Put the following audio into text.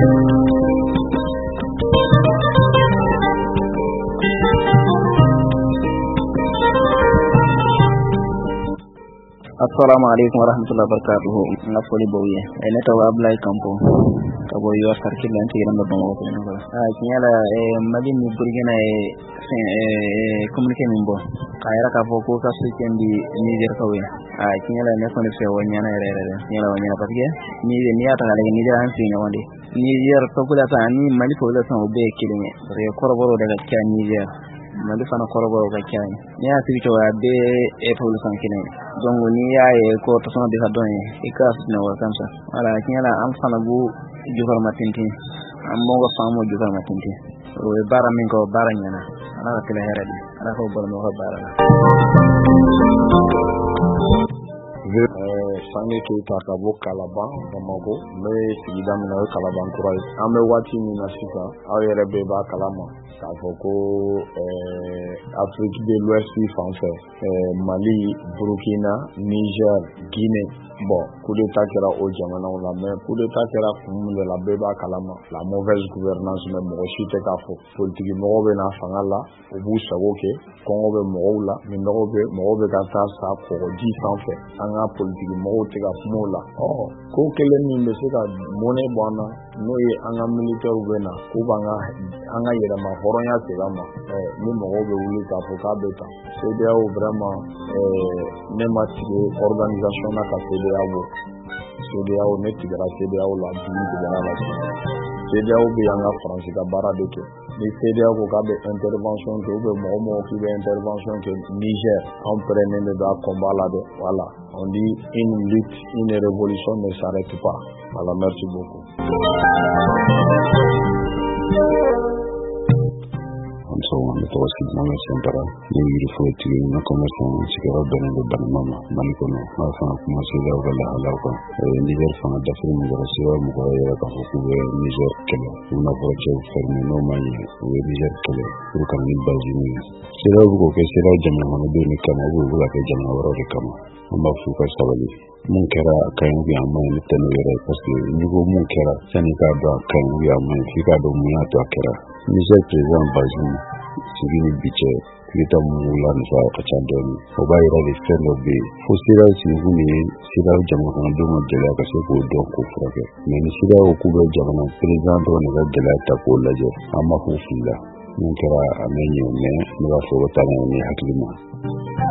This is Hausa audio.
Assalamu alaikum warahmatullahi wabarakatuh. Ngafoli boye. Neta wa Ablay Kampo. Kabo yo sarki lanti ramba bango ko ngala. Kinyala madin ni burgena communique min bo. Kayra ka fo ko ka sukendi Niger kawe. Kinyala ne kono fe wonyana rere. Kinyala wonyana patike. Ni ata ngale ni da hansi nyawande. Niger to kula ta ni mali ko da san obe kilime. Re koroboro daga kya Niger. Mali fana koroboro ga kya. Ni asiri to abe polu san kilime. Donc ni yaye ko to sono de don e ka na wa kansa ala kinyala am fana gu jugar matinti am mo go famo jugar matinti o e bara min ko bara nyana ala ka tele heradi ala ko bol mo ko bara sange ke ta ka bo kalaba bamako me sigida mina kalaba kurai ame wati ni na sika awere be ba kalama ka foko Afrique de l'Ouest français Mali, Burkina, Niger, Guinée. Bon, coup d'état qui era au Djamana on la mais coup d'état qui era de la beba kalama la mauvaise gouvernance mais mo aussi te ka fo politique mo be na fanga la o bu sawoke Congo be mo la mais mo be ka ta sa ko di sans fait anga politique mo te ka mo la oh ko kele ni be se ka mone bwana no ye anga militaire be na ko banga anga yera ma horonya se gama ni mo be wuli ka fo ka beta c'est bien vraiment même organisation na ka CEDEAO ne tigara CEDEAO la dumi tigara la CEDEAO be yanga France ka bara de ke ni CEDEAO ko ka be intervention ke be mo ki be intervention ke Niger en prenant de combat là de voilà on dit une lutte une révolution ne s'arrête pas voilà merci beaucoup so na tawassul na sentara ni rifoti na commerçant sigara benendo banama malikono afa kuma sila wala halaka Niger fana dafa mu garasiwa mu ko yara ka ko be Niger kele una projet ferme no mani Niger kele pour kan ni bazini sila ko ke sila jamna ma be ni kama bu la ke jamna waro de kama amma fu ka sabali mun kera kayan bi amma ni tanu yara parce que ni go mun kera sani ka do kayan bi amma fi ka do mun ya to kera Niger président bazini sigini biche kita mula nisa kacandoni obai rali fendo be fosira siguni sira jamana kan do modela ka se ko do ko frake men sira o ku be jamana president on ga dela ta ko laje amma fu filla mun kara amenyo ne ni wa so tana ni hakima